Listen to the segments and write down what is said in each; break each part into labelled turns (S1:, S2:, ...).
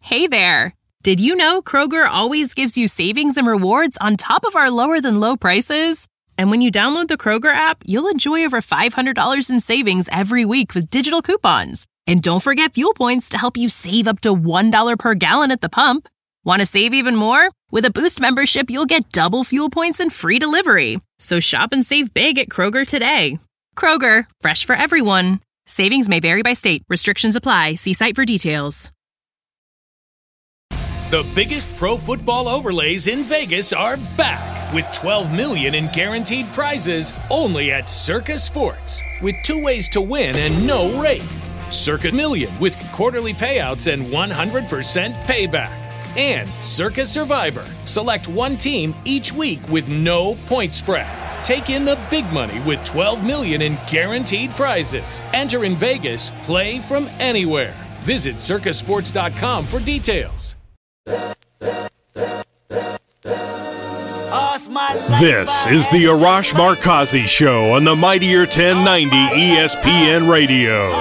S1: Hey there! Did you know Kroger always gives you savings and rewards on top of our lower-than-low prices? And when you download the Kroger app, you'll enjoy over $500 in savings every week with digital coupons. And don't forget fuel points to help you save up to $1 per gallon at the pump. Want to save even more? With a Boost membership, you'll get double fuel points and free delivery. So shop and save big at Kroger today. Kroger, fresh for everyone. Savings may vary by state. Restrictions apply. See site for details.
S2: The biggest pro football overlays in Vegas are back with $12 million in guaranteed prizes only at Circa Sports, with 2 ways to win and no rate. Circa Million with quarterly payouts and 100% payback. And Circa Survivor. Select one team each week with no point spread. Take in the big money with $12 million in guaranteed prizes. Enter in Vegas. Play from anywhere. Visit circasports.com for details.
S3: This is the Arash Markazi Show on the Mightier 1090 ESPN Radio.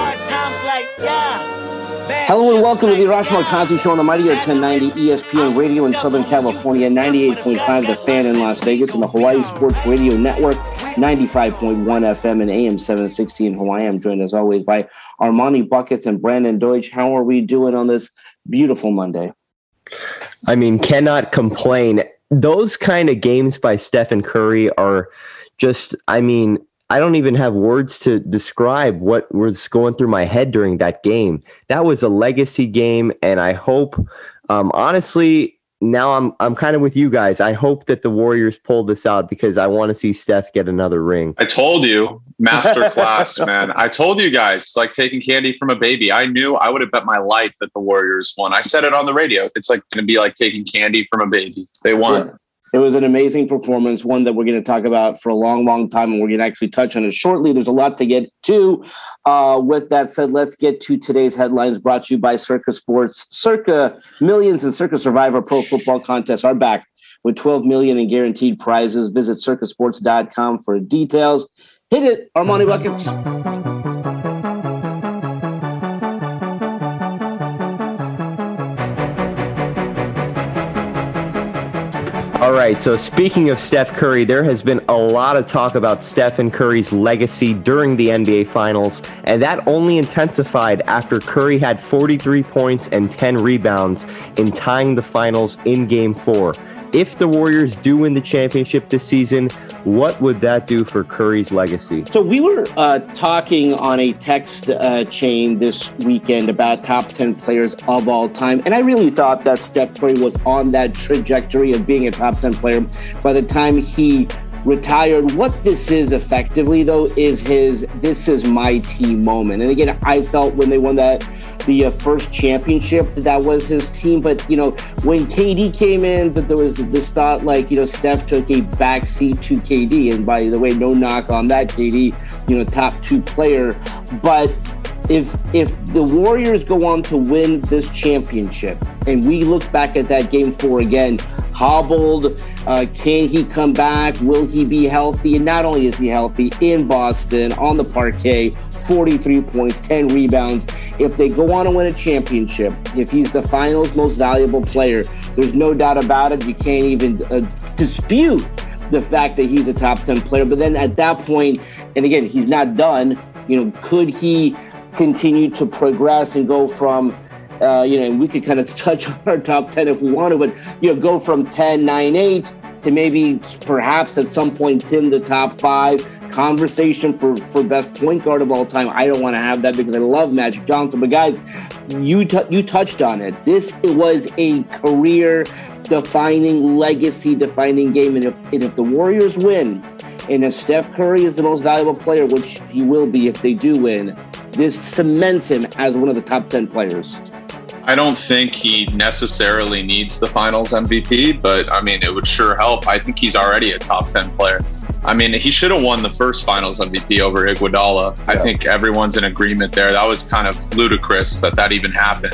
S4: Hello and welcome to the Arash Markazi Show on the Mightier 1090 ESPN Radio in Southern California, 98.5 The Fan in Las Vegas, and the Hawaii Sports Radio Network, 95.1 FM and AM 760 in Hawaii. I'm joined as always by Armani Buckets and Brandon Deutsch. How are we doing on this beautiful Monday?
S5: I mean, cannot complain. Those kind of games by Stephen Curry are just, I mean, I don't even have words to describe what was going through my head during that game. That was a legacy game, and I hope, honestly, now I'm kind of with you guys. I hope that the Warriors pull this out because I want to see Steph get another ring.
S6: I told you, masterclass, man. I told you guys, like taking candy from a baby. I knew I would have bet my life that the Warriors won. I said it on the radio. It's like going to be like taking candy from a baby. They won.
S4: Yeah. It was an amazing performance, one that we're going to talk about for a long, long time, and we're going to actually touch on it shortly. There's a lot to get to. With that said, let's get to today's headlines brought to you by Circa Sports. Circa Millions and Circa Survivor Pro Football Contests are back with $12 million in guaranteed prizes. Visit circasports.com for details. Hit it, Armani Buckets.
S5: All right, so speaking of Steph Curry, there has been a lot of talk about Stephen Curry's legacy during the NBA Finals, and that only intensified after Curry had 43 points and 10 rebounds in tying the Finals in Game 4. If the Warriors do win the championship this season, what would that do for Curry's legacy?
S4: So we were talking on a text chain this weekend about top 10 players of all time. And I really thought that Steph Curry was on that trajectory of being a top 10 player by the time he retired. What this is effectively, though, is his "this is my team" moment. And again, I felt when they won the first championship that was his team. But, you know, when KD came in, that there was this thought like, you know, Steph took a backseat to KD. And by the way, no knock on that, KD, you know, top 2 player. But if the Warriors go on to win this championship, and we look back at that Game 4 again, hobbled, can he come back? Will he be healthy? And not only is he healthy, in Boston, on the parquet, 43 points, 10 rebounds. If they go on to win a championship, if he's the Finals' most valuable player, there's no doubt about it. You can't even dispute the fact that he's a top 10 player. But then at that point, and again, he's not done, you know, could he continue to progress and go from, you know, and we could kind of touch on our top 10 if we want to, but, you know, go from 10, 9, 8 to maybe perhaps at some point in the top 5 conversation for best point guard of all time. I don't want to have that because I love Magic Johnson. But guys, you touched on it. It was a career-defining, legacy-defining game. And if the Warriors win, and if Steph Curry is the most valuable player, which he will be if they do win, this cements him as one of the top 10 players.
S6: I don't think he necessarily needs the Finals MVP, but I mean, it would sure help. I think he's already a top 10 player. I mean, he should have won the first Finals MVP over Iguodala. Yeah. I think everyone's in agreement there. That was kind of ludicrous that even happened.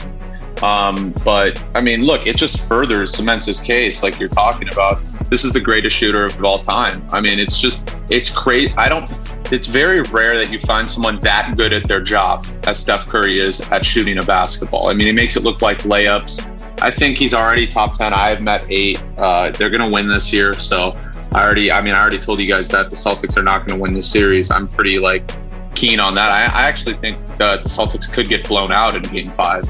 S6: But I mean, look, it just further cements his case. Like you're talking about, this is the greatest shooter of all time. I mean, it's crazy. It's very rare that you find someone that good at their job as Steph Curry is at shooting a basketball. I mean, he makes it look like layups I think he's already top 10. I have met 8. They're going to win this year. So I already told you guys that the Celtics are not going to win this series. I'm pretty keen on that. I actually think that the Celtics could get blown out in Game 5.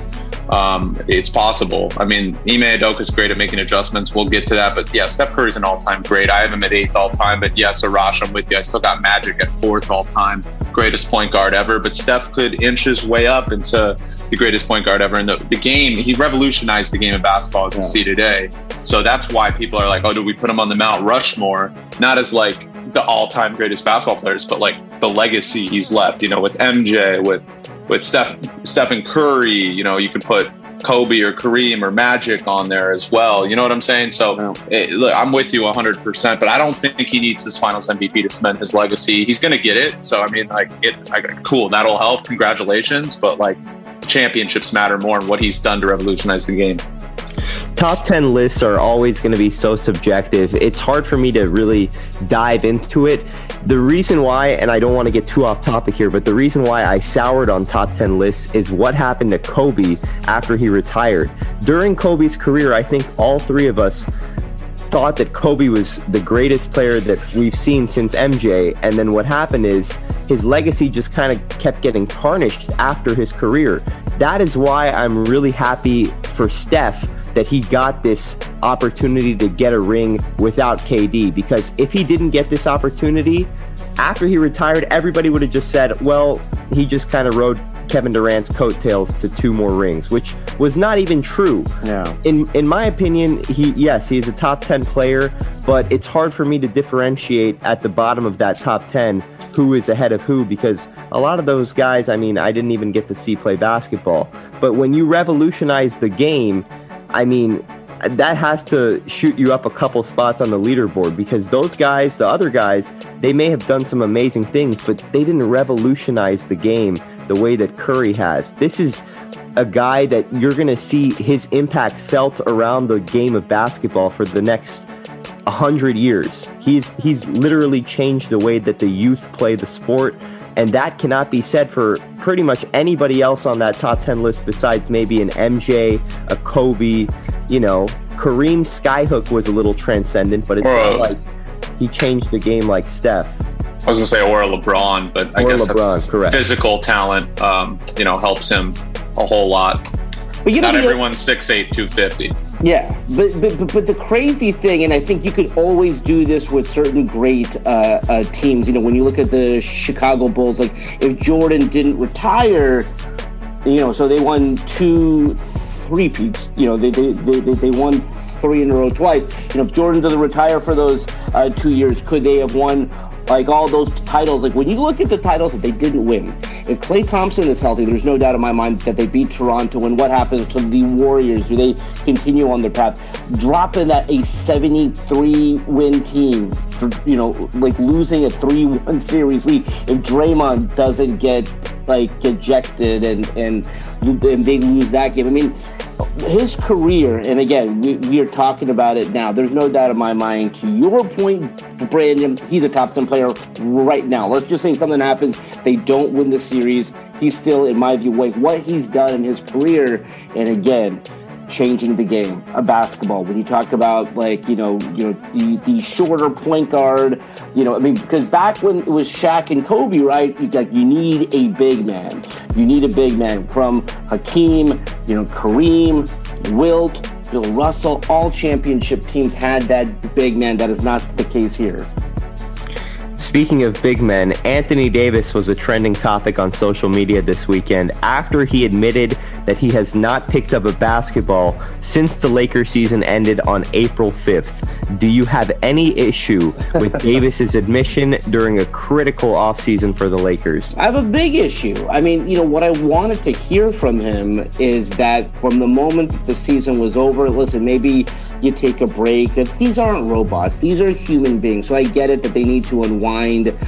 S6: It's possible. I mean, Ime Udoka's great at making adjustments. We'll get to that. But yeah, Steph Curry's an all-time great. I have him at 8th all-time. But yes, Arash, I'm with you. I still got Magic at 4th all-time. Greatest point guard ever. But Steph could inch his way up into the greatest point guard ever. And the game, he revolutionized the game of basketball as we see today. So that's why people are like, oh, do we put him on the Mount Rushmore? Not as the all-time greatest basketball players, but the legacy he's left, with MJ, with Stephen Curry, you can put Kobe or Kareem or Magic on there as well. You know what I'm saying? So look, I'm with you 100%, but I don't think he needs this Finals MVP to cement his legacy. He's going to get it. So, I mean, cool. That'll help. Congratulations. But championships matter more and what he's done to revolutionize the game.
S5: Top 10 lists are always going to be so subjective. It's hard for me to really dive into it. The reason why, and I don't want to get too off topic here, but the reason why I soured on top 10 lists is what happened to Kobe after he retired. During Kobe's career, I think all 3 of us thought that Kobe was the greatest player that we've seen since MJ. And then what happened is his legacy just kind of kept getting tarnished after his career. That is why I'm really happy for Steph that he got this opportunity to get a ring without KD, because if he didn't get this opportunity after he retired, everybody would have just said, well, he just kind of rode Kevin Durant's coattails to 2 more rings, which was not even true. Yeah. In my opinion, he's a top 10 player, but it's hard for me to differentiate at the bottom of that top 10 who is ahead of who, because a lot of those guys, I mean, I didn't even get to see play basketball. But when you revolutionize the game, I mean, that has to shoot you up a couple spots on the leaderboard, because those guys, the other guys, they may have done some amazing things, but they didn't revolutionize the game the way that Curry has. This is a guy that you're going to see his impact felt around the game of basketball for the next 100 years. He's literally changed the way that the youth play the sport. And that cannot be said for pretty much anybody else on that top 10 list besides maybe an MJ, a Kobe, Kareem Skyhook was a little transcendent, but it's not like he changed the game like Steph.
S6: I was going to say or LeBron, but I guess LeBron, correct. Physical talent, helps him a whole lot. But not everyone's 6'8", 250.
S4: Yeah, but the crazy thing, and I think you could always do this with certain great teams. When you look at the Chicago Bulls, if Jordan didn't retire, so they won 2 3-peats. They won 3 in a row twice. If Jordan doesn't retire for those 2 years, could they have won all those titles? When you look at the titles that they didn't win, if Klay Thompson is healthy, there's no doubt in my mind that they beat Toronto. And what happens to the Warriors? Do they continue on their path? Dropping that a 73-win team, losing a 3-1 series lead. If Draymond doesn't get ejected and they lose that game, I mean, his career, and again, we are talking about it now. There's no doubt in my mind, to your point, Brandon, he's a top 10 player right now. Let's just say something happens, they don't win the series. He's still, in my view, what he's done in his career, and again, changing the game of basketball. When you talk about the shorter point guard, because back when it was Shaq and Kobe, right? You need a big man. You need a big man from Hakeem, Kareem, Wilt, Bill Russell. All championship teams had that big man. That is not the case here.
S5: Speaking of big men, Anthony Davis was a trending topic on social media this weekend after he admitted that he has not picked up a basketball since the Lakers season ended on April 5th. Do you have any issue with Davis's admission during a critical offseason for the Lakers?
S4: I have a big issue. I mean, what I wanted to hear from him is that from the moment that the season was over, listen, maybe you take a break. These aren't robots. These are human beings. So I get it that they need to unwind.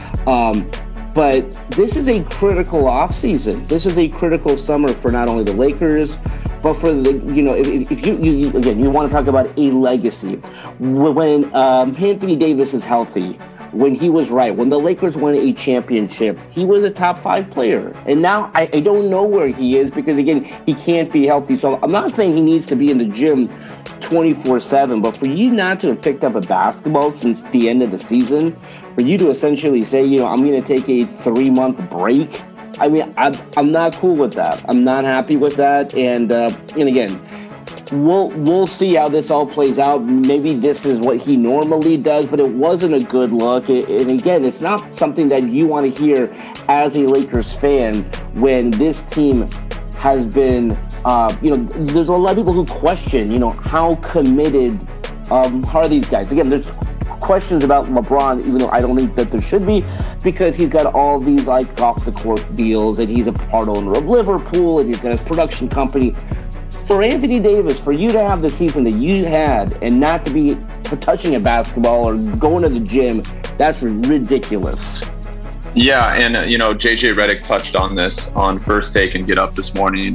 S4: But this is a critical offseason. This is a critical summer for not only the Lakers, but for the, if you want to talk about a legacy. When Anthony Davis is healthy, when he was right. When the Lakers won a championship, he was a top 5 player. And now I don't know where he is because, again, he can't be healthy. So I'm not saying he needs to be in the gym 24/7, but for you not to have picked up a basketball since the end of the season, for you to essentially say, I'm going to take a 3-month break, I mean, I'm not cool with that. I'm not happy with that. And again, we'll see how this all plays out. Maybe this is what he normally does, but it wasn't a good look. And again, it's not something that you want to hear as a Lakers fan when this team has been, there's a lot of people who question, how committed are these guys? Again, there's questions about LeBron, even though I don't think that there should be, because he's got all these like off the court deals and he's a part owner of Liverpool and he's got his production company. For Anthony Davis, for you to have the season that you had and not to be touching a basketball or going to the gym, that's ridiculous.
S6: Yeah, and JJ Redick touched on this on First Take and Get Up this morning.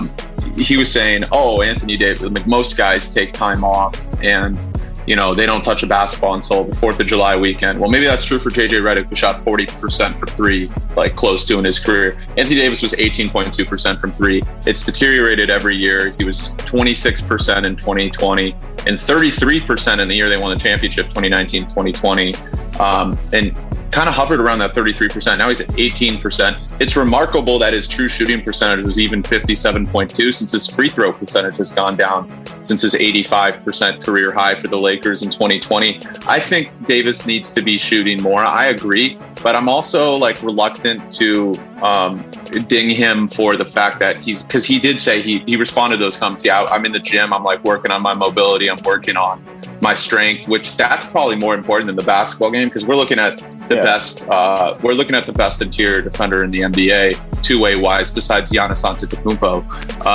S6: He was saying, Anthony Davis, like most guys take time off and they don't touch a basketball until the 4th of July weekend. Well, maybe that's true for JJ Redick, who shot 40% from 3, like close to in his career. Anthony Davis was 18.2% from 3. It's deteriorated every year. He was 26% in 2020 and 33% in the year they won the championship, 2019-2020. And kind of hovered around that 33%. Now he's at 18%. It's remarkable that his true shooting percentage was even 57.2 since his free throw percentage has gone down since his 85% career high for the Lakers in 2020. I think Davis needs to be shooting more. I agree, but I'm also reluctant to ding him for the fact that because he did say he responded to those comments. Yeah, I'm in the gym. I'm working on my mobility. I'm working on my strength, which that's probably more important than the basketball game because we're looking at the best. We're looking at the best interior defender in the NBA, two-way wise, besides Giannis Antetokounmpo.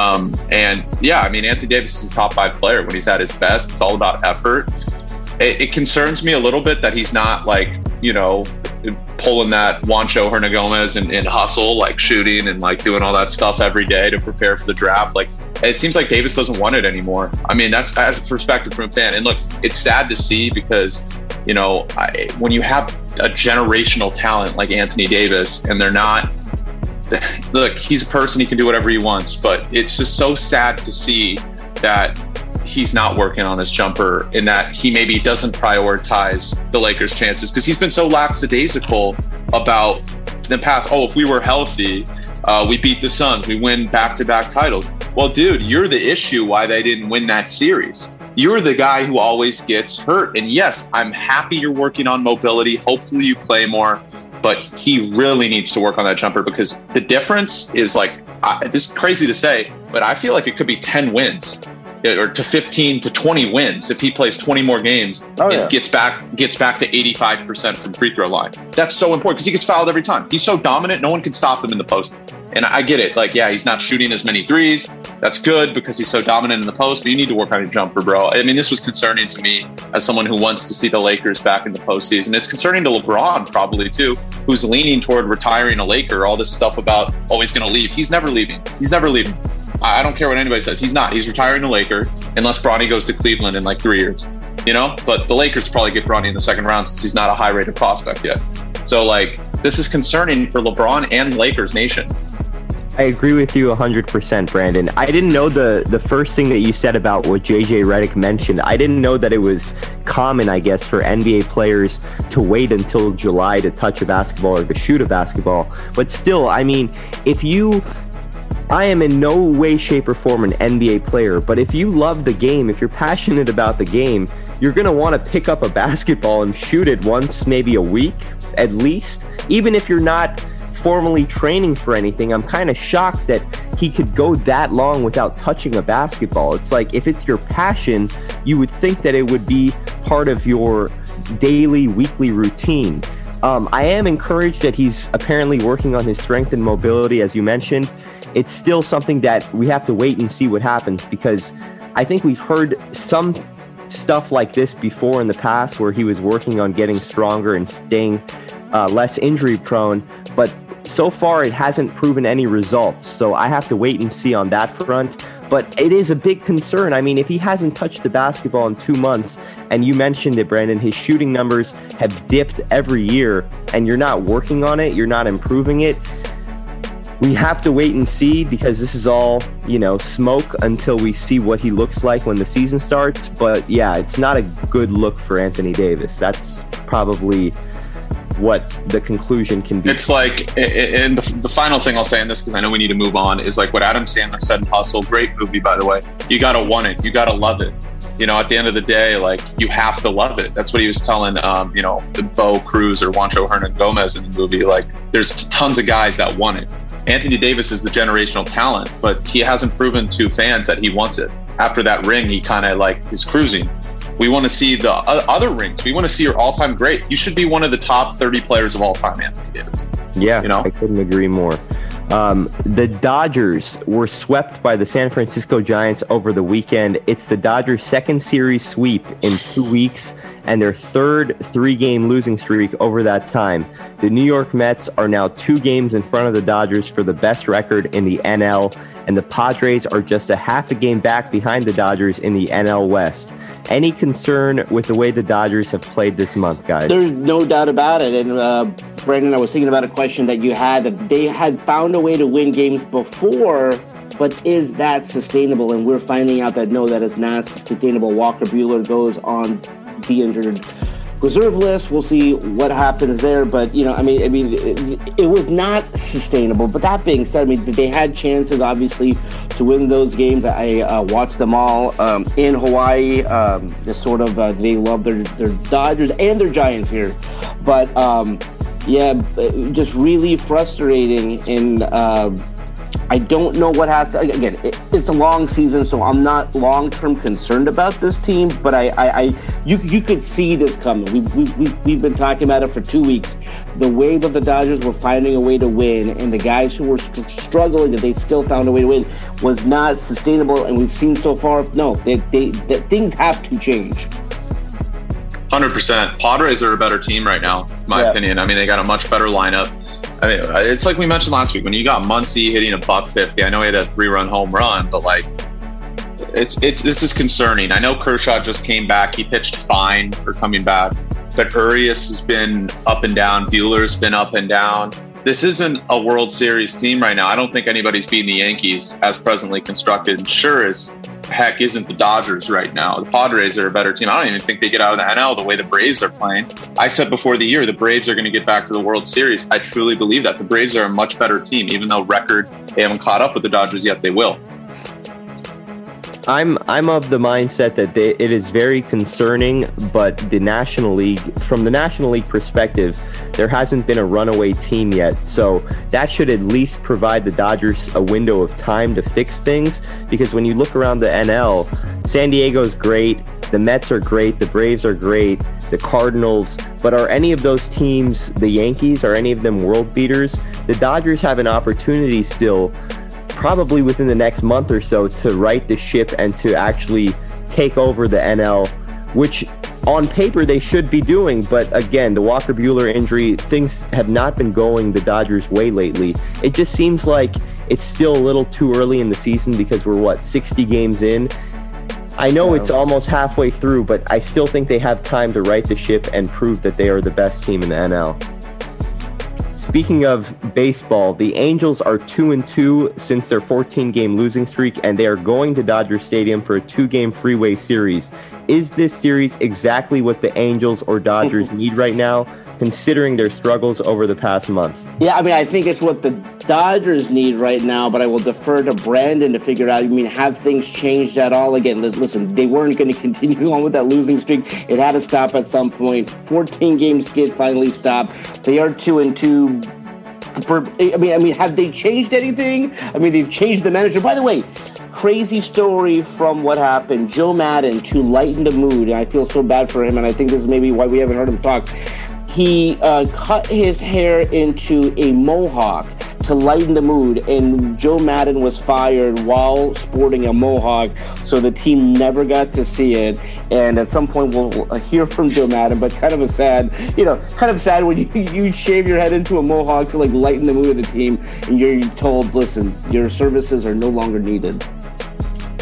S6: Anthony Davis is a top 5 player when he's at his best. It's all about effort. It concerns me a little bit that he's not pulling that Juancho Hernangomez and hustle, shooting and doing all that stuff every day to prepare for the draft. It seems like Davis doesn't want it anymore. I mean, that's as a perspective from a fan. And look, it's sad to see because, when you have a generational talent like Anthony Davis and they're not, look, he's a person, he can do whatever he wants, but it's just so sad to see that he's not working on his jumper and that he maybe doesn't prioritize the Lakers' chances because he's been so lackadaisical about the past. If we were healthy, we beat the Suns, we win back-to-back titles. Well, dude, you're the issue why they didn't win that series. You're the guy who always gets hurt. And yes, I'm happy you're working on mobility. Hopefully you play more, but he really needs to work on that jumper because the difference is this is crazy to say, but I feel like it could be 10 wins. Or to 15 to 20 wins if he plays 20 more games and gets back to 85% from free throw line. That's so important because he gets fouled every time. He's so dominant, no one can stop him in the post. And I get it. He's not shooting as many threes. That's good because he's so dominant in the post, but you need to work on your jumper, bro. I mean, this was concerning to me as someone who wants to see the Lakers back in the postseason. It's concerning to LeBron probably too, who's leaning toward retiring a Laker. All this stuff about, he's going to leave. He's never leaving. I don't care what anybody says. He's not. He's retiring a Laker unless Bronny goes to Cleveland in 3 years, But the Lakers probably get Bronny in the second round since he's not a high-rated prospect yet. So, this is concerning for LeBron and Lakers Nation.
S5: I agree with you 100%, Brandon. I didn't know the first thing that you said about what JJ Redick mentioned. I didn't know that it was common, I guess, for NBA players to wait until July to touch a basketball or to shoot a basketball. But still, I mean, I am in no way, shape, or form an NBA player, but if you love the game, if you're passionate about the game, you're going to want to pick up a basketball and shoot it once, maybe a week, at least. Even if you're not formally training for anything, I'm kind of shocked that he could go that long without touching a basketball. It's if it's your passion, you would think that it would be part of your daily, weekly routine. I am encouraged that he's apparently working on his strength and mobility, as you mentioned. It's still something that we have to wait and see what happens because I think we've heard some stuff like this before in the past where he was working on getting stronger and staying less injury prone, but so far it hasn't proven any results. So I have to wait and see on that front. But it is a big concern. I mean, if he hasn't touched the basketball in 2 months, and you mentioned it, Brandon, his shooting numbers have dipped every year, and you're not working on it, you're not improving it, we have to wait and see, because this is all, smoke until we see what he looks like when the season starts. But yeah, it's not a good look for Anthony Davis. That's probably what the conclusion can be.
S6: It's like, and the final thing I'll say on this, because I know we need to move on, is like what Adam Sandler said in Hustle. Great movie, by the way. You got to want it. You got to love it. At the end of the day, like, you have to love it. That's what he was telling, Bo Cruz or Juancho Hernan-Gomez in the movie. Like, there's tons of guys that want it. Anthony Davis is the generational talent, but he hasn't proven to fans that he wants it. After that ring, he kind of is cruising. We want to see the other rings. We want to see your all-time great. You should be one of the top 30 players of all time, Anthony Davis.
S5: Yeah, I couldn't agree more. The Dodgers were swept by the San Francisco Giants over the weekend. It's the Dodgers' second series sweep in 2 weeks and their third 3-game losing streak over that time. The New York Mets are now 2 games in front of the Dodgers for the best record in the NL, and the Padres are just a half a game back behind the Dodgers in the NL West. Any concern with the way the Dodgers have played this month, guys?
S4: There's no doubt about it. And Brandon, I was thinking about a question that you had, that they had found a way to win games before, but is that sustainable? And we're finding out that no, that is not sustainable. Walker Buehler goes on the injured reserve list. We'll see what happens there, but it was not sustainable. But that being said, they had chances, obviously, to win those games. I watched them all in Hawaii. They love their Dodgers and their Giants here, but just really frustrating. And I don't know what has to. Again, it's a long season, so I'm not long-term concerned about this team. But you could see this coming. We've been talking about it for 2 weeks. The way that the Dodgers were finding a way to win, and the guys who were struggling, that they still found a way to win, was not sustainable. And we've seen so far, no, that things have to change.
S6: 100%. Padres are a better team right now, in my opinion. They got a much better lineup. It's like we mentioned last week, when you got Muncy hitting a $150. I know he had a 3-run home run, but this is concerning. I know Kershaw just came back. He pitched fine for coming back, but Urias has been up and down. Buehler's been up and down. This isn't a World Series team right now. I don't think anybody's beating the Yankees as presently constructed. And sure as heck isn't the Dodgers right now. The Padres are a better team. I don't even think they get out of the NL the way the Braves are playing. I said before the year, the Braves are going to get back to the World Series. I truly believe that. The Braves are a much better team, even though record, they haven't caught up with the Dodgers yet. They will.
S5: I'm of the mindset that it is very concerning, but from the National League perspective, there hasn't been a runaway team yet. So that should at least provide the Dodgers a window of time to fix things, because when you look around the NL, San Diego's great, the Mets are great, the Braves are great, the Cardinals, but are any of those teams, the Yankees, are any of them world beaters? The Dodgers have an opportunity still, probably within the next month or so, to right the ship and to actually take over the NL, which on paper they should be doing. But again, the Walker Buehler injury, things have not been going the Dodgers' way lately. It just seems like it's still a little too early in the season, because we're 60 games in. I know it's almost halfway through, but I still think they have time to right the ship and prove that they are the best team in the NL. Speaking of baseball, the Angels are 2-2 since their 14-game losing streak, and they are going to Dodger Stadium for a 2-game freeway series. Is this series exactly what the Angels or Dodgers need right now, considering their struggles over the past month?
S4: Yeah, I think it's what the Dodgers need right now, but I will defer to Brandon to figure out, have things changed at all? Again, listen, they weren't going to continue on with that losing streak. It had to stop at some point. 14-game skid finally stopped. They are 2-2. Have they changed anything? They've changed the manager. By the way, crazy story from what happened. Joe Maddon, to lighten the mood, and I feel so bad for him, and I think this is maybe why we haven't heard him talk. He cut his hair into a mohawk to lighten the mood, and Joe Maddon was fired while sporting a mohawk, so the team never got to see it. And at some point we'll hear from Joe Maddon, but kind of sad when you shave your head into a mohawk to lighten the mood of the team, and you're told, listen, your services are no longer needed.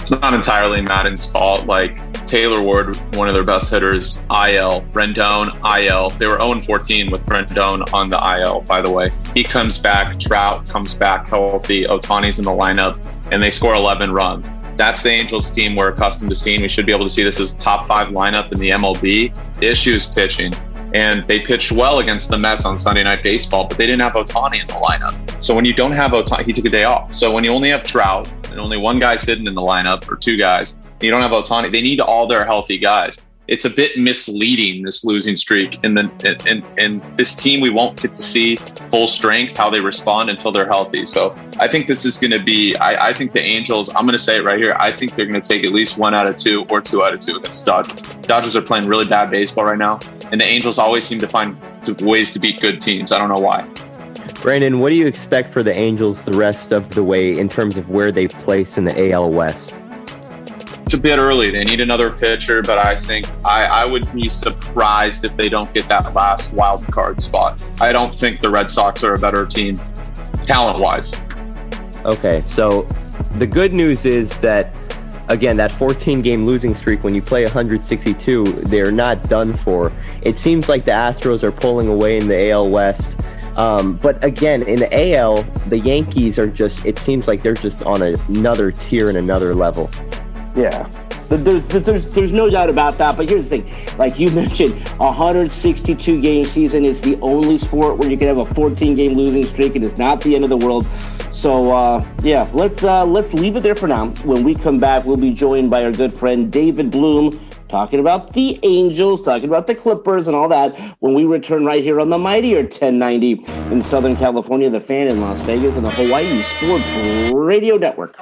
S6: It's not entirely Madden's fault. Like Taylor Ward, one of their best hitters, IL. Rendon, IL. They were 0-14 with Rendon on the IL, by the way. He comes back. Trout comes back healthy. Ohtani's in the lineup, and they score 11 runs. That's the Angels team we're accustomed to seeing. We should be able to see this as a top 5 lineup in the MLB. The issue is pitching. And they pitched well against the Mets on Sunday Night Baseball, but they didn't have Ohtani in the lineup. So when you don't have Ohtani, he took a day off. So when you only have Trout and only one guy's hidden in the lineup, or 2 guys, you don't have Ohtani, they need all their healthy guys. It's a bit misleading, this losing streak. And this team, we won't get to see full strength, how they respond until they're healthy. So I think this is going to be, I think the Angels, I'm going to say it right here, I think they're going to take at least 1 out of 2 or 2 out of 2 against the Dodgers. Dodgers are playing really bad baseball right now, and the Angels always seem to find ways to beat good teams. I don't know why.
S5: Brandon, what do you expect for the Angels the rest of the way in terms of where they place in the AL West?
S6: It's a bit early. They need another pitcher, but I think I would be surprised if they don't get that last wild card spot. I don't think the Red Sox are a better team talent-wise.
S5: Okay, so the good news is that, again, that 14-game losing streak, when you play 162, they're not done for. It seems like the Astros are pulling away in the AL West. But again, in the AL, the Yankees are just, it seems like they're just on another tier and another level.
S4: Yeah, there's no doubt about that. But here's the thing. Like you mentioned, 162-game season is the only sport where you can have a 14-game losing streak, and it's not the end of the world. So, yeah, let's leave it there for now. When we come back, we'll be joined by our good friend David Bloom, talking about the Angels, talking about the Clippers and all that, when we return right here on the mightier 1090 in Southern California, the Fan in Las Vegas, and the Hawaii Sports Radio Network.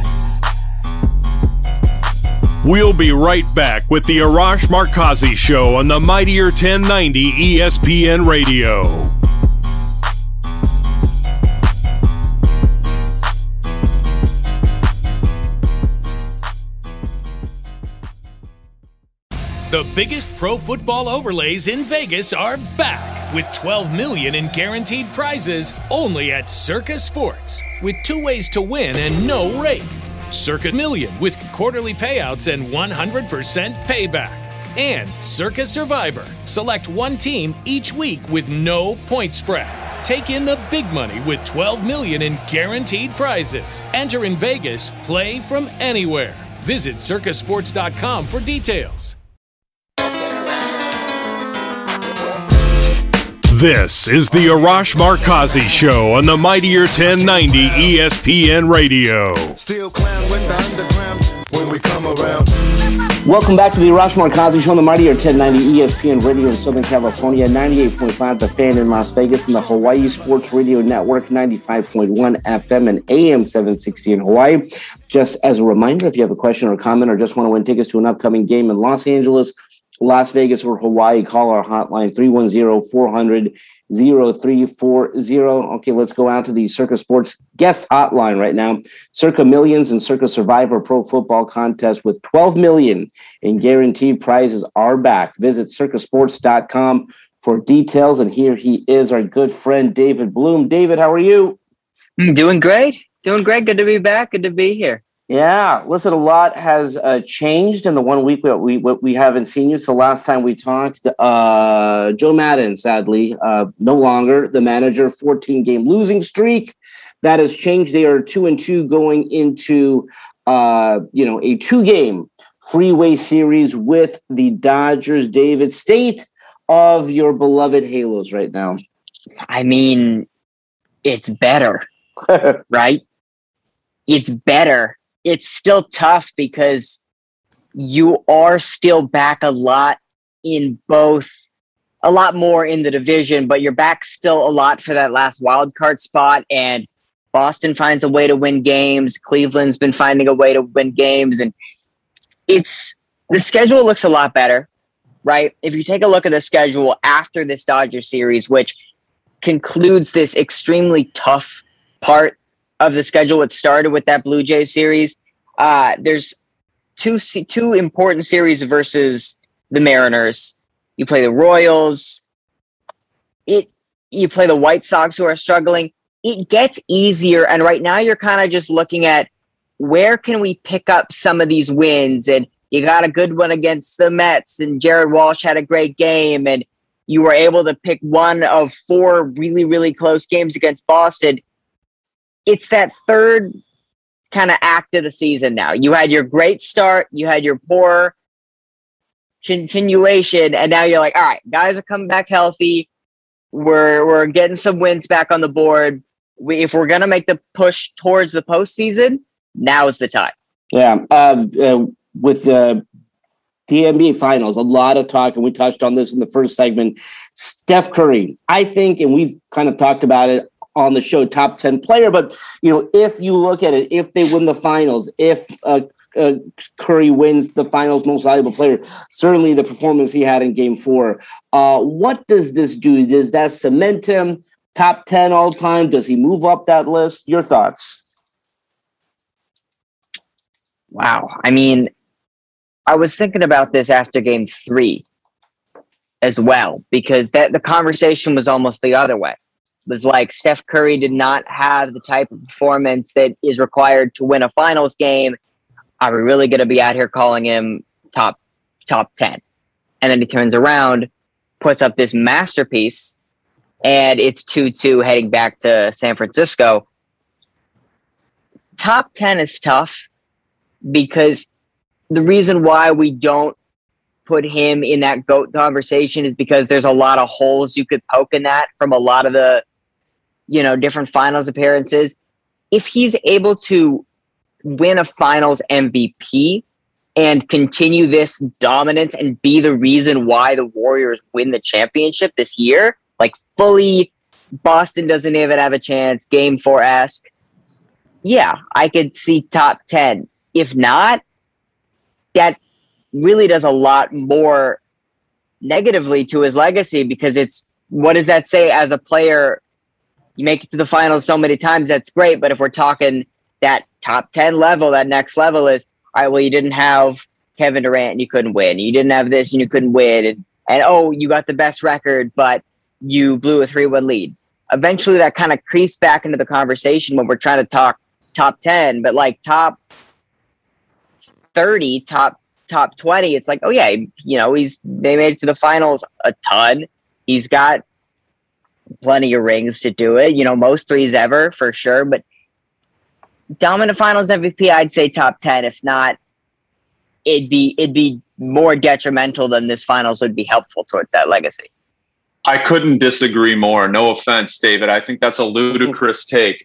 S3: We'll be right back with the Arash Markazi Show on the mightier 1090 ESPN Radio.
S2: The biggest pro football overlays in Vegas are back with $12 million in guaranteed prizes only at Circa Sports, with 2 ways to win and no rake. Circa Million with quarterly payouts and 100% payback. And Circa Survivor. Select one team each week with no point spread. Take in the big money with $12 million in guaranteed prizes. Enter in Vegas. Play from anywhere. Visit circasports.com for details.
S3: This is the Arash Markazi Show on the mightier 1090 ESPN Radio.
S7: Still clown with the underground when we come around.
S4: Welcome back to the Arash Markazi Show on the mightier 1090 ESPN Radio in Southern California, 98.5 The Fan in Las Vegas, and the Hawaii Sports Radio Network, 95.1 FM and AM 760 in Hawaii. Just as a reminder, if you have a question or comment or just want to win tickets to an upcoming game in Los Angeles, Las Vegas, or Hawaii, call our hotline 310-400-0340. Okay, let's go out to the Circa Sports guest hotline right now. Circa Millions and Circa Survivor Pro Football Contest with $12 million in guaranteed prizes are back. Visit circasports.com for details. And here he is, our good friend David Bloom. David, how are you?
S8: Doing great. Good to be back. Good to be here.
S4: Yeah, listen, a lot has changed in the 1 week that we haven't seen you. So last time we talked, Joe Madden, sadly, no longer the manager, 14-game losing streak. That has changed. They are 2-2 going into, a 2-game freeway series with the Dodgers. David, state of your beloved Halos right now.
S8: I mean, it's better, right? It's better. It's still tough because you are still back a lot more in the division, but you're back still a lot for that last wild card spot. And Boston finds a way to win games. Cleveland's been finding a way to win games. And the schedule looks a lot better, right? If you take a look at the schedule after this Dodgers series, which concludes this extremely tough part of the schedule, it started with that Blue Jays series. There's two important series versus the Mariners. You play the Royals. You play the White Sox, who are struggling. It gets easier, and right now you're kind of just looking at where can we pick up some of these wins? And you got a good one against the Mets, and Jared Walsh had a great game, and you were able to pick one of 4 really, really close games against Boston. It's that third kind of act of the season now. You had your great start, you had your poor continuation, and now you're like, all right, guys are coming back healthy. We're getting some wins back on the board. If we're going to make the push towards the postseason, now's the time.
S4: Yeah. With the NBA Finals, a lot of talk, and we touched on this in the first segment. Steph Curry, I think, and we've kind of talked about it on the show, top 10 player. But, if you look at it, if they win the finals, if Curry wins the finals most valuable player, certainly the performance he had in game 4. What does this do? Does that cement him top 10 all time? Does he move up that list? Your thoughts?
S8: Wow. I mean, I was thinking about this after game 3 as well, because the conversation was almost the other way. It was like Steph Curry did not have the type of performance that is required to win a finals game. Are we really going to be out here calling him top 10? And then he turns around, puts up this masterpiece, and it's 2-2 heading back to San Francisco. Top 10 is tough because the reason why we don't put him in that GOAT conversation is because there's a lot of holes you could poke in that from a lot of the, different finals appearances. If he's able to win a finals MVP and continue this dominance and be the reason why the Warriors win the championship this year, like fully Boston doesn't even have a chance, game 4-esque, yeah, I could see top 10. If not, that really does a lot more negatively to his legacy, because what does that say as a player? You make it to the finals so many times, that's great. But if we're talking that top 10 level, that next level is, all right, well, you didn't have Kevin Durant and you couldn't win. You didn't have this and you couldn't win. And oh, you got the best record, but you blew a 3-1 lead. Eventually that kind of creeps back into the conversation when we're trying to talk top 10, but like top 30, top 20, it's like, oh yeah, they made it to the finals a ton. He's got plenty of rings to do it, most threes ever for sure, but dominant finals MVP, I'd say top 10. If not, it'd be more detrimental than this finals would be helpful towards that legacy.
S6: I couldn't disagree more. No offense, David. I think that's a ludicrous take.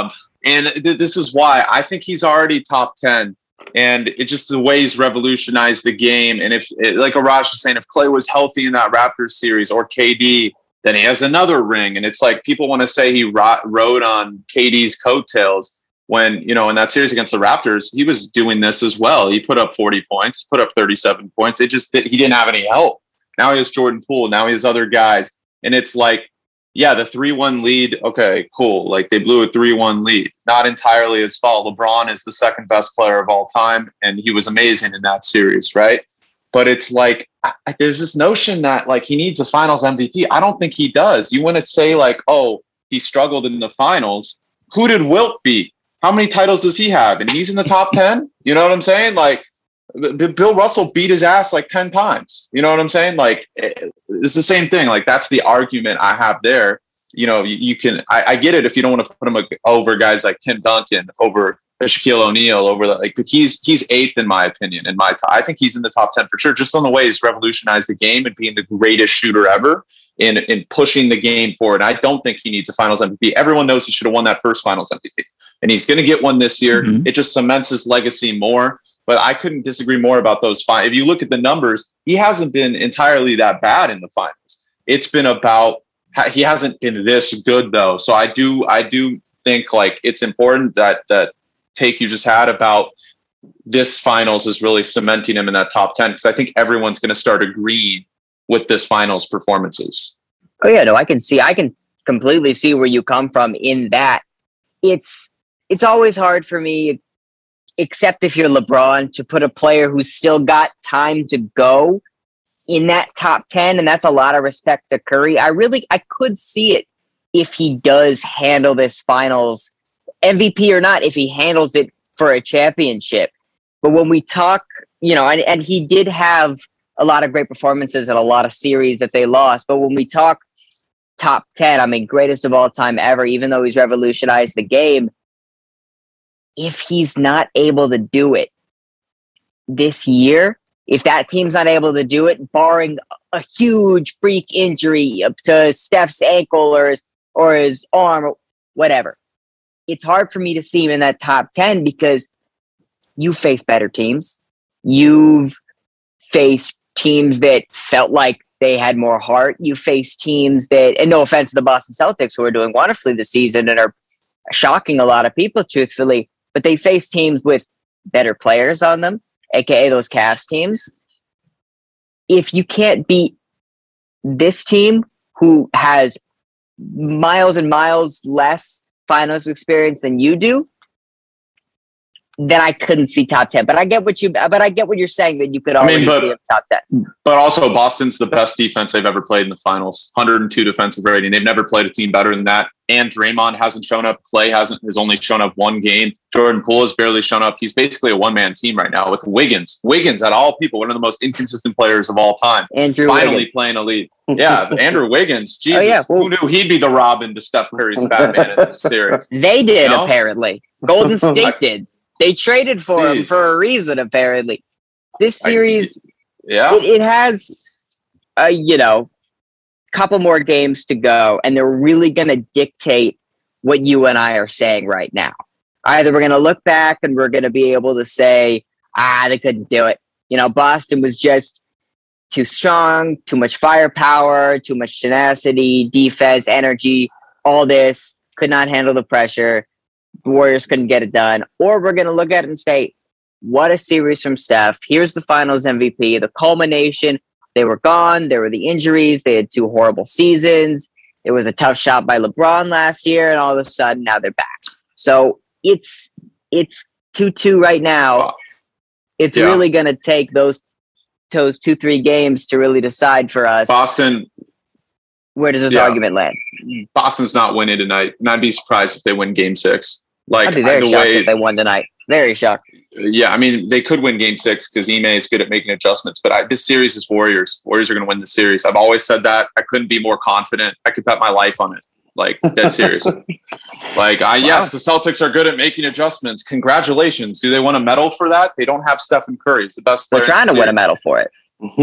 S6: And this is why I think he's already top 10. And it's just the way he's revolutionized the game. And like Arash was saying, if Klay was healthy in that Raptors series, or KD, then he has another ring. And it's like people want to say he rode on KD's coattails when, in that series against the Raptors, he was doing this as well. He put up 40 points, put up 37 points. He didn't have any help. Now he has Jordan Poole. Now he has other guys. And it's like, yeah, the 3-1 lead. Okay, cool. Like they blew a 3-1 lead. Not entirely his fault. LeBron is the second best player of all time. And he was amazing in that series, right? But it's like, there's this notion that like he needs a finals MVP. I don't think he does. You want to say like, oh, he struggled in the finals. Who did Wilt beat? How many titles does he have? And he's in the top 10? You know what I'm saying? Like Bill Russell beat his ass like 10 times. You know what I'm saying? Like it's the same thing. Like that's the argument I have there. You can, I get it if you don't want to put him over guys like Tim Duncan, over Shaquille O'Neal, but he's eighth in my opinion. I think he's in the top 10 for sure, just on the way he's revolutionized the game and being the greatest shooter ever in pushing the game forward. I don't think he needs a finals MVP. Everyone knows he should have won that first finals MVP, and he's going to get one this year. Mm-hmm. It just cements his legacy more. But I couldn't disagree more about those finals. If you look at the numbers, he hasn't been entirely that bad in the finals. It's been about, he hasn't been this good though. So I do think like it's important that take you just had about this finals is really cementing him in that top 10, because I think everyone's going to start agreeing with this finals performances.
S8: Oh yeah, no, I can completely see where you come from in that. It's always hard for me, except if you're LeBron, to put a player who's still got time to go in that top 10. And that's a lot of respect to Curry. I could see it if he does handle this finals, MVP or not, if he handles it for a championship. But when we talk, and he did have a lot of great performances and a lot of series that they lost. But when we talk top 10, I mean, greatest of all time ever, even though he's revolutionized the game, if he's not able to do it this year, if that team's not able to do it, barring a huge freak injury to Steph's ankle or his arm or whatever, it's hard for me to see him in that top 10 because you face better teams. You've faced teams that felt like they had more heart. You face teams that, and no offense to the Boston Celtics, who are doing wonderfully this season and are shocking a lot of people, truthfully, but they face teams with better players on them, aka those Cavs teams. If you can't beat this team, who has miles and miles less finals experience than you do, then I couldn't see top 10. But I get what you're saying, that you could already see a top 10.
S6: But also, Boston's the best defense they've ever played in the finals. 102 defensive rating. They've never played a team better than that. And Draymond hasn't shown up. Clay has only shown up one game. Jordan Poole has barely shown up. He's basically a one-man team right now with Wiggins. Wiggins, at all people, one of the most inconsistent players of all time.
S8: Andrew
S6: finally
S8: Wiggins.
S6: Playing elite. Yeah, Andrew Wiggins. Jesus, who knew he'd be the Robin to Steph Curry's Batman in this series?
S8: They did, apparently. Golden State did. They traded for him for a reason, apparently. This series, it has, couple more games to go, and they're really going to dictate what you and I are saying right now. Either we're going to look back and we're going to be able to say, they couldn't do it. Boston was just too strong, too much firepower, too much tenacity, defense, energy, all this, could not handle the pressure. The Warriors couldn't get it done. Or we're going to look at it and say, what a series from Steph. Here's the finals MVP, the culmination. They were gone. There were the injuries. They had 2 horrible seasons. It was a tough shot by LeBron last year, and all of a sudden now they're back. So it's 2-2 right now. It's really going to take those 2-3 games to really decide for us.
S6: Boston.
S8: Where does this argument land?
S6: Boston's not winning tonight, and I'd be surprised if they win Game 6.
S8: I'd be very shocked if they won tonight. Very shocked.
S6: Yeah, I mean, they could win Game 6 because Ime is good at making adjustments. But this series is Warriors. Warriors are going to win the series. I've always said that. I couldn't be more confident. I could bet my life on it. Like, dead serious. Yes, the Celtics are good at making adjustments. Congratulations. Do they want a medal for that? They don't have Stephen Curry. He's the best player.
S8: They're trying to win a medal for it.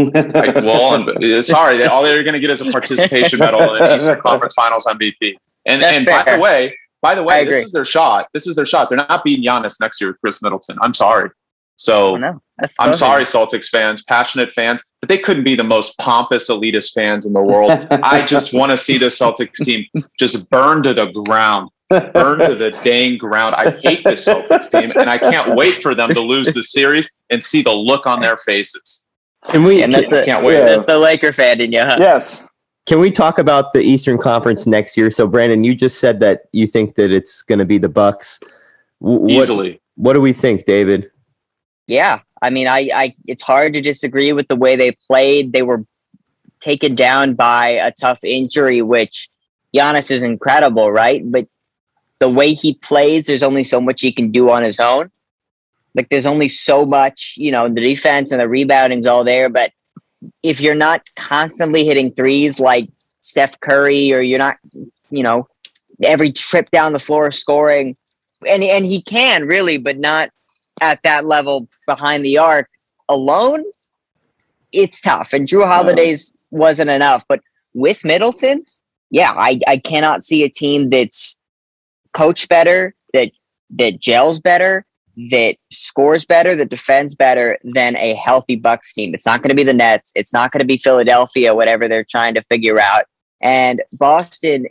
S6: Sorry, all they're going to get is a participation medal in the Eastern Conference Finals MVP. And by the way, this is their shot. They're not beating Giannis next year with Chris Middleton. I'm sorry. So I'm sorry, Celtics fans, passionate fans, but they couldn't be the most pompous, elitist fans in the world. I just want to see the Celtics team just burn to the ground. Burn to the dang ground. I hate this Celtics team, and I can't wait for them to lose the series and see the look on their faces.
S8: Can't wait. That's the Laker fan in you, huh?
S5: Yes. Can we talk about the Eastern Conference next year? So, Brandon, you just said that you think that it's going to be the Bucks.
S6: Easily.
S5: What do we think, David?
S8: Yeah, I mean, I it's hard to disagree with the way they played. They were taken down by a tough injury, which Giannis is incredible, right? But the way he plays, there's only so much he can do on his own. Like, there's only so much, the defense and the rebounding's all there, but if you're not constantly hitting threes like Steph Curry, or you're not, every trip down the floor scoring, and he can really, but not at that level behind the arc alone, it's tough. And Drew Holiday's wasn't enough. But with Middleton, I cannot see a team that's coached better, that gels better, that scores better, that defends better than a healthy Bucks team. It's not going to be the Nets. It's not going to be Philadelphia, whatever they're trying to figure out. And Boston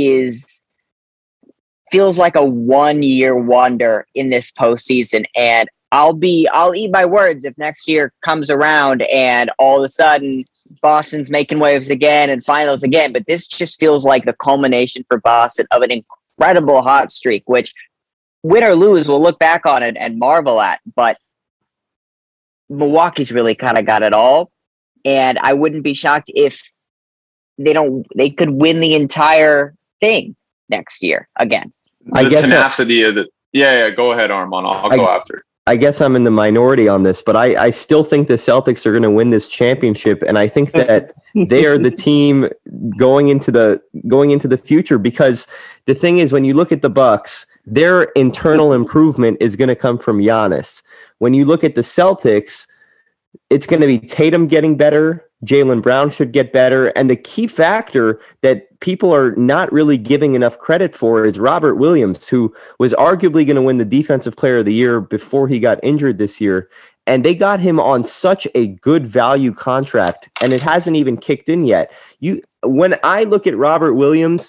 S8: feels like a 1-year wonder in this postseason. And I'll eat my words if next year comes around and all of a sudden Boston's making waves again and finals again. But this just feels like the culmination for Boston of an incredible hot streak, which, win or lose, we'll look back on it and marvel at. But Milwaukee's really kind of got it all. And I wouldn't be shocked if they could win the entire thing next year again.
S6: The tenacity of Yeah, go ahead, Armand. I'll go after.
S5: I guess I'm in the minority on this, but I still think the Celtics are going to win this championship, and I think that they are the team going into the future, because the thing is, when you look at the Bucks, their internal improvement is going to come from Giannis. When you look at the Celtics, it's going to be Tatum getting better, Jaylen Brown should get better, and the key factor that people are not really giving enough credit for is Robert Williams, who was arguably going to win the Defensive Player of the Year before he got injured this year, and they got him on such a good value contract, and it hasn't even kicked in yet. When I look at Robert Williams,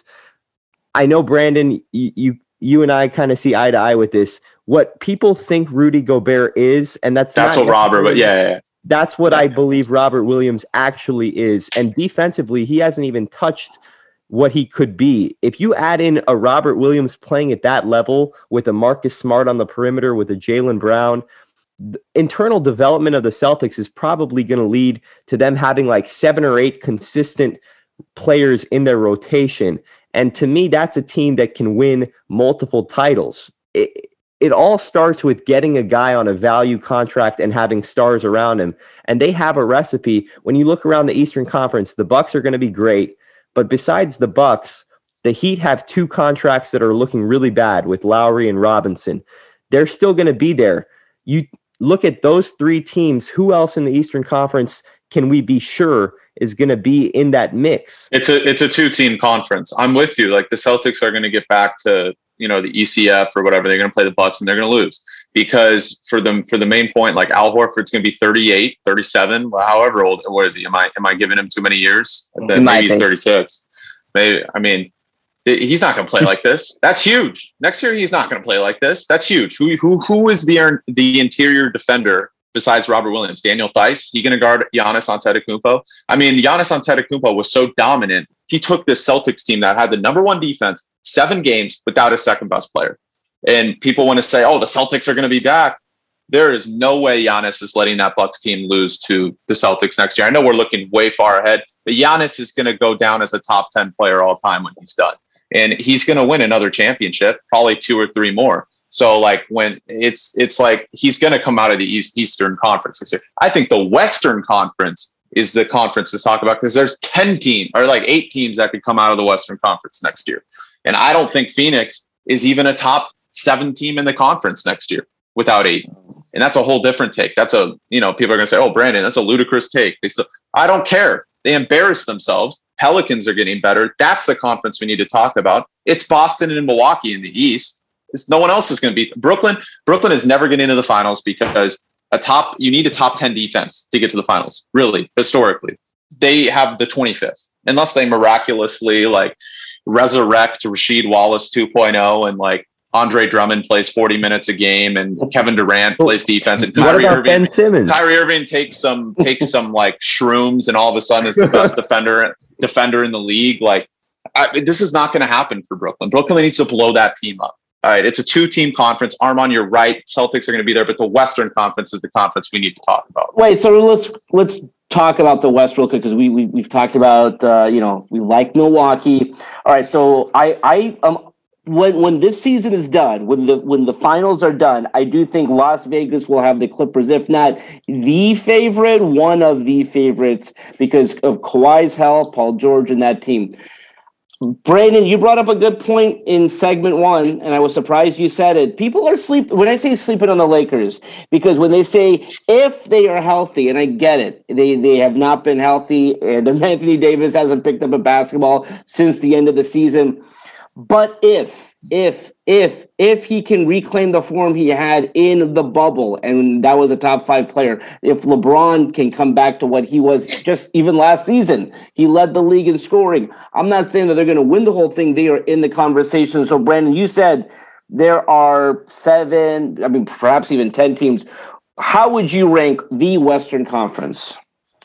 S5: I know, Brandon, you and I kind of see eye to eye with this. What people think Rudy Gobert is, and that's
S6: what Robert, but yeah.
S5: That's what I believe Robert Williams actually is. And defensively, he hasn't even touched what he could be. If you add in a Robert Williams playing at that level with a Marcus Smart on the perimeter, with a Jaylen Brown, the internal development of the Celtics is probably going to lead to them having like 7 or 8 consistent players in their rotation. And to me, that's a team that can win multiple titles. It all starts with getting a guy on a value contract and having stars around him. And they have a recipe. When you look around the Eastern Conference, the Bucks are going to be great. But besides the Bucks, the Heat have 2 contracts that are looking really bad with Lowry and Robinson. They're still going to be there. You look at those 3 teams, who else in the Eastern Conference can we be sure is going to be in that mix?
S6: It's a 2-team conference. I'm with you. Like, the Celtics are going to get back to, the ECF or whatever. They're going to play the Bucks and they're going to lose, because for the main point, like, Al Horford's going to be 38, 37, however old. What is he? Am I giving him too many years? Maybe he's 36. Maybe. I mean, he's not going to play like this. That's huge. Next year, he's not going to play like this. That's huge. Who is the interior defender besides Robert Williams? Daniel Theis? He going to guard Giannis Antetokounmpo? I mean, Giannis Antetokounmpo was so dominant. He took this Celtics team that had the number 1 defense 7 games without a second best player. And people want to say, oh, the Celtics are going to be back. There is no way Giannis is letting that Bucks team lose to the Celtics next year. I know we're looking way far ahead, but Giannis is going to go down as a top 10 player all time when he's done. And he's going to win another championship, probably 2 or 3 more. So, like, when it's like he's going to come out of the Eastern Conference next year. I think the Western Conference is the conference to talk about, because there's 10 teams or like 8 teams that could come out of the Western Conference next year. And I don't think Phoenix is even a top 7 team in the conference next year without 8. And that's a whole different take. That's people are going to say, oh, Brandon, that's a ludicrous take. I don't care. They embarrass themselves. Pelicans are getting better. That's the conference we need to talk about. It's Boston and Milwaukee in the East. No one else is going to beat Brooklyn. Brooklyn is never getting into the finals because you need a top 10 defense to get to the finals. Really, historically, they have the 25th, unless they miraculously like resurrect Rasheed Wallace 2.0 and like Andre Drummond plays 40 minutes a game and Kevin Durant plays defense and
S5: Kyrie
S6: Irving takes some like shrooms and all of a sudden is the best defender in the league. Like, this is not going to happen for Brooklyn. Brooklyn needs to blow that team up. All right, it's a 2-team conference. Armand, you're right. Celtics are going to be there, but the Western Conference is the conference we need to talk about.
S4: Wait, so let's talk about the West real quick, because we've talked about we like Milwaukee. All right, so I when this season is done, when the finals are done, I do think Las Vegas will have the Clippers, if not the favorite, one of the favorites, because of Kawhi's health, Paul George, and that team. Brandon, you brought up a good point in segment 1, and I was surprised you said it. People are when I say sleeping on the Lakers, because when they say if they are healthy, and I get it, they have not been healthy, and Anthony Davis hasn't picked up a basketball since the end of the season. But if he can reclaim the form he had in the bubble, and that was a top 5 player, if LeBron can come back to what he was just even last season, he led the league in scoring. I'm not saying that they're going to win the whole thing. They are in the conversation. So, Brandon, you said there are 7, perhaps even 10 teams. How would you rank the Western Conference?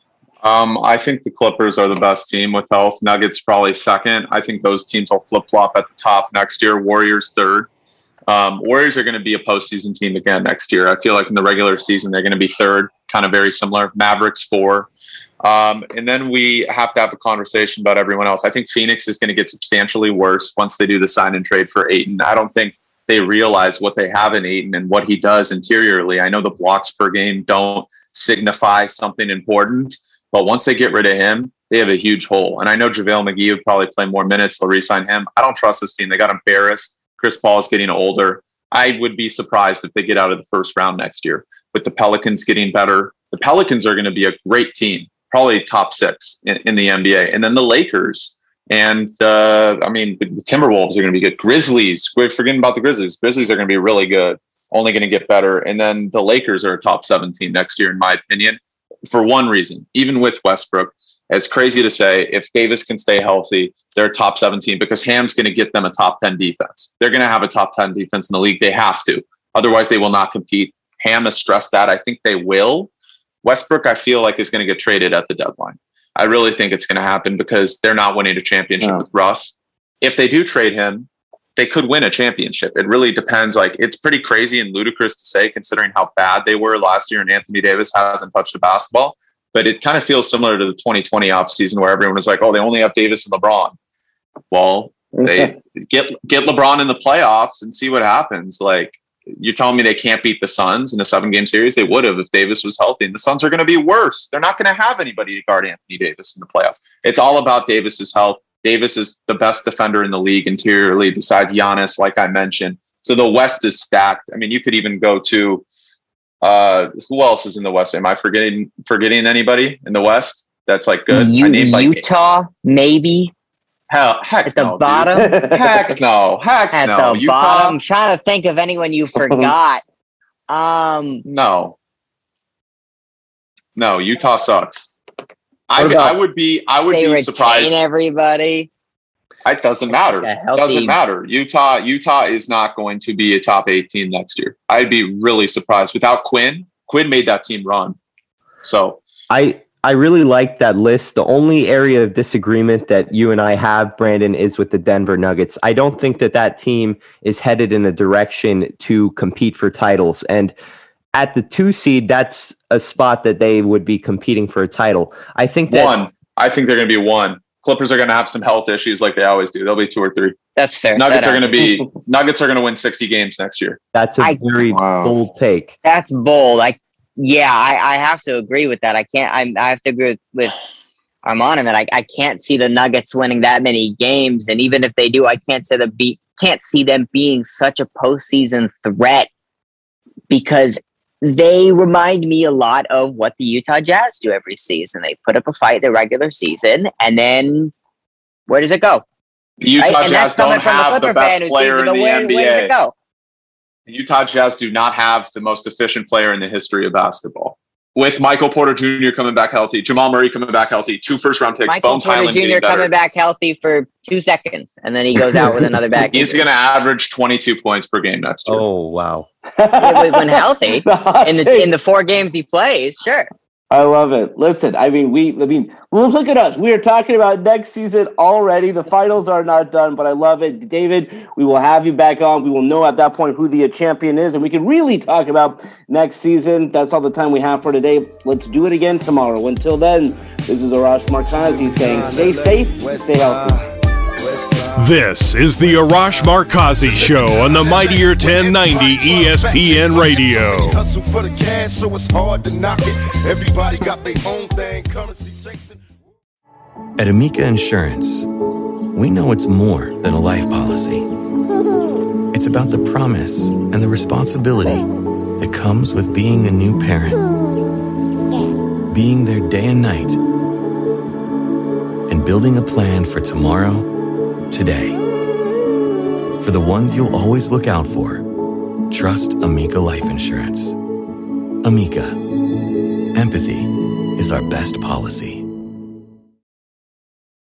S6: I think the Clippers are the best team with health. Nuggets probably second. I think those teams will flip-flop at the top next year. Warriors third. Warriors are going to be a postseason team again next year. I feel like in the regular season, they're going to be third, kind of very similar. Mavericks 4. And then we have to have a conversation about everyone else. I think Phoenix is going to get substantially worse once they do the sign and trade for Ayton. I don't think they realize what they have in Ayton and what he does interiorly. I know the blocks per game don't signify something important, but once they get rid of him, they have a huge hole. And I know JaVale McGee would probably play more minutes. They'll re-sign him. I don't trust this team. They got embarrassed. Chris Paul is getting older. I would be surprised if they get out of the first round next year. With the Pelicans getting better, the Pelicans are going to be a great team, probably top 6 in the NBA. And then the Lakers and the Timberwolves are going to be good. Grizzlies, forgetting about the Grizzlies. Grizzlies are going to be really good, only going to get better. And then the Lakers are a top 7 team next year, in my opinion, for one reason. Even with Westbrook, it's crazy to say, if Davis can stay healthy, they're a top 7 team because Ham's going to get them a top 10 defense. They're going to have a top 10 defense in the league. They have to. Otherwise, they will not compete. Ham has stressed that. I think they will. Westbrook, I feel like, is going to get traded at the deadline. I really think it's going to happen because they're not winning a championship with Russ. If they do trade him, they could win a championship. It really depends. Like, it's pretty crazy and ludicrous to say, considering how bad they were last year and Anthony Davis hasn't touched a basketball. But it kind of feels similar to the 2020 offseason where everyone was like, oh, they only have Davis and LeBron. Well, they get LeBron in the playoffs and see what happens. Like, you're telling me they can't beat the Suns in a 7-game series? They would have if Davis was healthy. And the Suns are going to be worse. They're not going to have anybody to guard Anthony Davis in the playoffs. It's all about Davis's health. Davis is the best defender in the league interiorly besides Giannis, like I mentioned. So the West is stacked. I mean, you could even go to who else is in the West? Am I forgetting anybody in the West that's like good? I named
S8: Utah, maybe.
S6: Heck
S8: at the
S6: no,
S8: bottom.
S6: Heck no.
S8: At
S6: no.
S8: the
S6: Utah?
S8: bottom. I'm trying to think of anyone you forgot.
S6: No, Utah sucks. I would be surprised.
S8: Everybody.
S6: It doesn't matter. Doesn't matter. Utah is not going to be a top 8 team next year. I'd be really surprised. Without Quinn made that team run. So
S5: I really like that list. The only area of disagreement that you and I have, Brandon, is with the Denver Nuggets. I don't think that team is headed in a direction to compete for titles. And at the 2 seed, that's a spot that they would be competing for a title. I think they're going
S6: to be 1. Clippers are going to have some health issues like they always do. They'll be 2 or 3.
S8: That's fair.
S6: Nuggets are going to win 60 games next year.
S5: That's a very bold take.
S8: That's bold. I have to agree with that. I have to agree with Armand in that I can't see the Nuggets winning that many games. And even if they do, I can't see them being such a postseason threat because they remind me a lot of what the Utah Jazz do every season. They put up a fight in the regular season, and then where does it go?
S6: The Utah Jazz don't have the best player in the NBA.
S8: Where does it go?
S6: The Utah Jazz do not have the most efficient player in the history of basketball. With Michael Porter Jr. coming back healthy, Jamal Murray coming back healthy, 2 first-round picks,
S8: Michael Porter Jr. coming back healthy for 2 seconds, and then he goes out with another back.
S6: He's going to average 22 points per game next year.
S5: Oh, wow.
S8: When healthy, in the 4 games he plays, sure.
S4: I love it. Listen, look at us. We are talking about next season already. The finals are not done, but I love it. David, we will have you back on. We will know at that point who the champion is, and we can really talk about next season. That's all the time we have for today. Let's do it again tomorrow. Until then, this is Arash Markazi saying stay safe, stay healthy.
S3: This is the Arash Markazi Show on the Mightier 1090 ESPN Radio.
S7: Hustle for the cash, so it's hard to knock it. Everybody got their own thing, currency chasing.
S9: At Amica Insurance, we know it's more than a life policy. It's about the promise and the responsibility that comes with being a new parent. Being there day and night. And building a plan for tomorrow, today. For the ones you'll always look out for, trust Amica Life Insurance. Amica. Empathy is our best policy.